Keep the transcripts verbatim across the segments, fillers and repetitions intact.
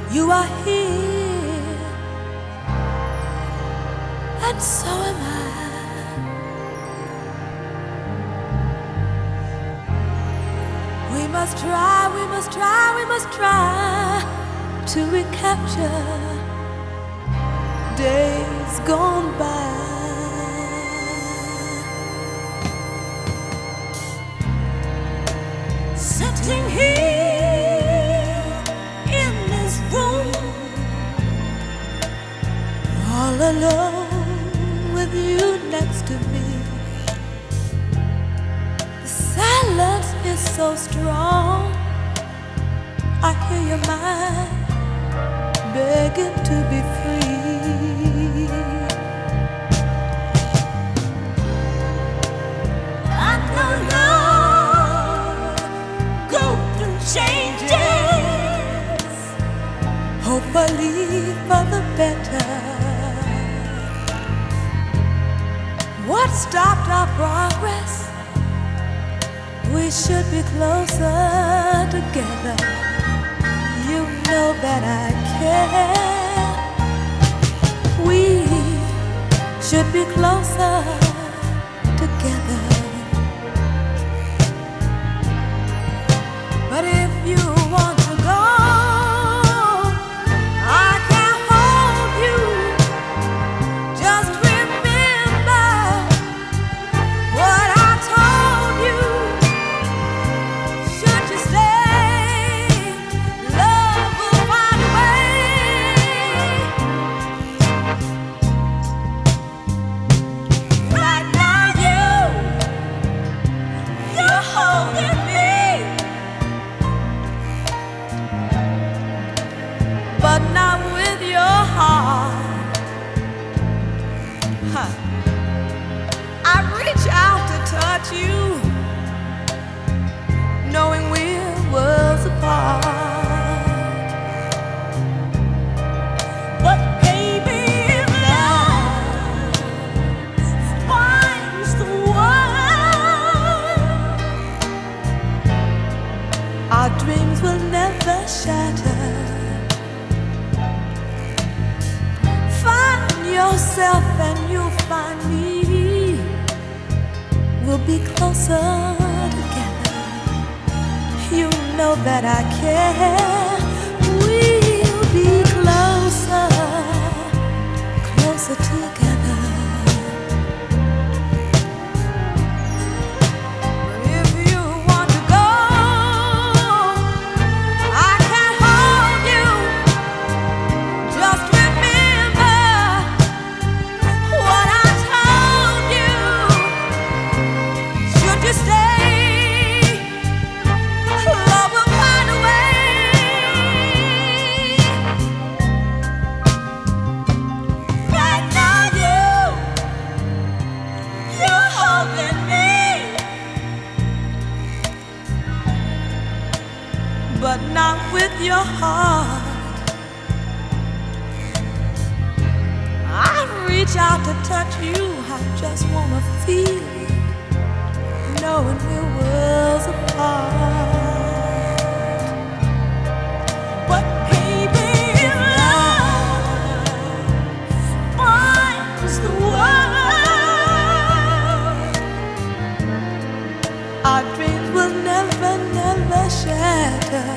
You are here, and so am I. We must try, we must try, we must try to recapture days gone by. Sitting here in this room, all alone with you next to me. The silence is so strong, I hear your mind begging to be free. I know love go through changes, hopefully for the better. What stopped our progress? We should be closer together. You know that I care. We should be closer together. But if you want to go, I can't hold you. Just remember what I told you. Should you stay, love will find a way. Right now you, you're holding me, but not with your heart. Huh. I reach out to touch you, knowing we're worlds apart. But baby, if love binds the world, our dreams will never shatter. Find yourself and you'll find me. We'll be closer together. You know that I care. We'll be closer, closer together. But if you want to go, I can't hold you. Just remember what I told you. Should you stay, love will find a way. Right now you, you're holding me, but not with your heart. I reach out to touch you, I just wanna feel it, knowing we're worlds apart. But baby, if love binds the world, our dreams will never, never shatter.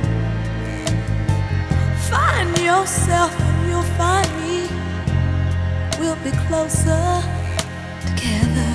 Find yourself and you'll find me. We'll be closer together.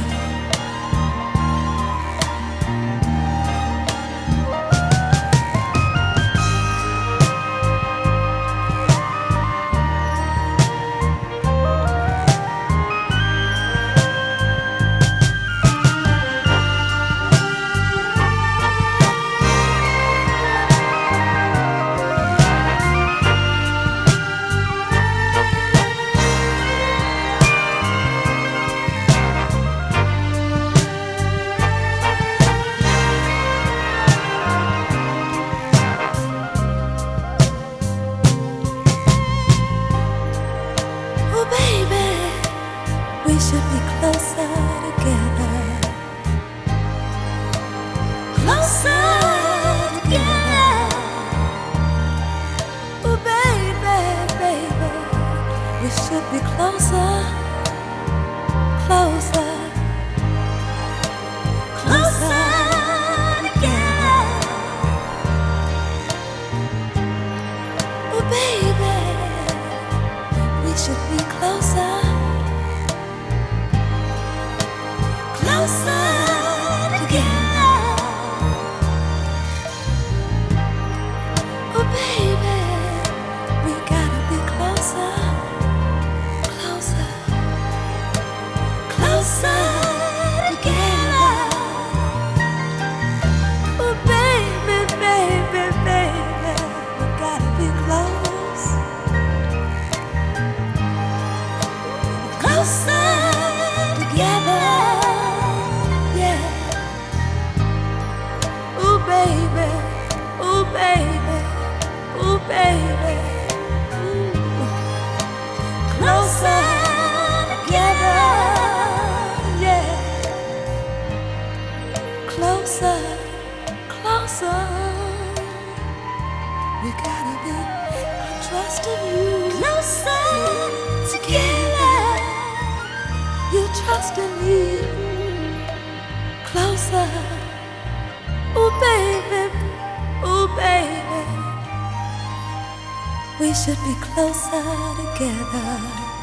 should be closer, closer, closer together. Oh, baby, we should be closer, closer together. Oh, baby, we gotta be closer, closer, closer together. Oh, baby, baby, baby, we gotta be close, closer together. Yeah. Oh, baby, oh, baby, oh, baby. Ooh. Closer together, yeah. Closer, closer. We gotta be, I'm trusting you. Closer together. You trusting me. Closer. Oh, baby, oh, baby. We should be closer together.